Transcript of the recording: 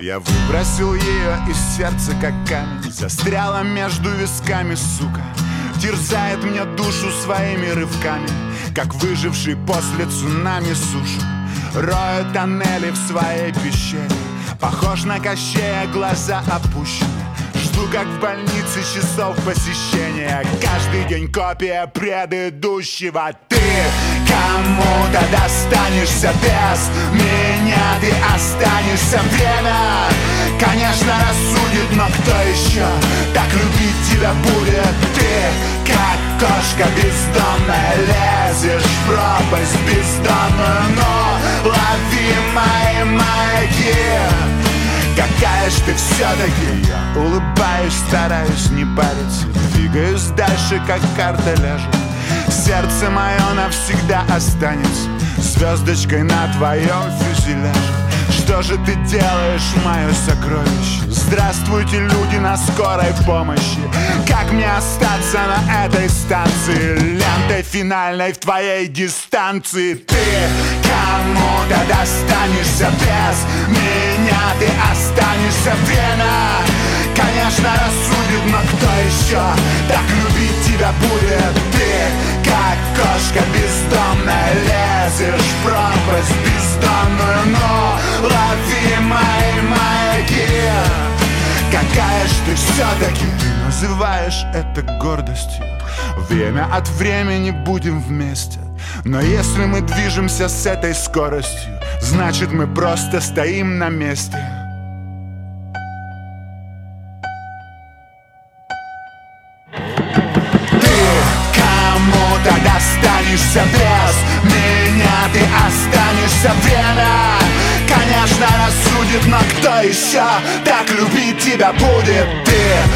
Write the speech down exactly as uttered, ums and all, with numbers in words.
Я выбросил ее из сердца, как камень. Застряла между висками, сука. Терзает мне душу своими рывками, как выживший после цунами сушу. Рою тоннели в своей пещере. Похож на Кощея, глаза опущены. Жду, как в больнице, часов посещения. Каждый день копия предыдущего. Ты кому-то достанешься без меня. Ты останешься. Время, конечно, рассудит, но кто еще так любить тебя будет? Ты, как кошка бездомная, лезешь в пропасть бездонную, но лови мои маяки. Какая ж ты все-таки. Я улыбаюсь, стараюсь не париться. Двигаюсь дальше, как карта ляжет. Сердце мое навсегда останется звездочкой на твоем фюзеляже. Что же ты делаешь, мое сокровище? Здравствуйте, люди на скорой помощи. Как мне остаться на этой станции, лентой финальной в твоей дистанции? Ты кому-то достанешься без меня. Ты останешься. Время, конечно, рассудит, но кто еще так любить тебя будет? Ты, как кошка бездомная, лезешь в пропасть бездонную, но лови мои маяки. Какая ж ты все-таки. Ты называешь это гордостью. Время от времени будем вместе. Но если мы движемся с этой скоростью, значит мы просто стоим на месте. Ты кому-то достанешься без меня. Ты останешься. Время, конечно, рассудит, но кто еще так любить тебя будет? Ты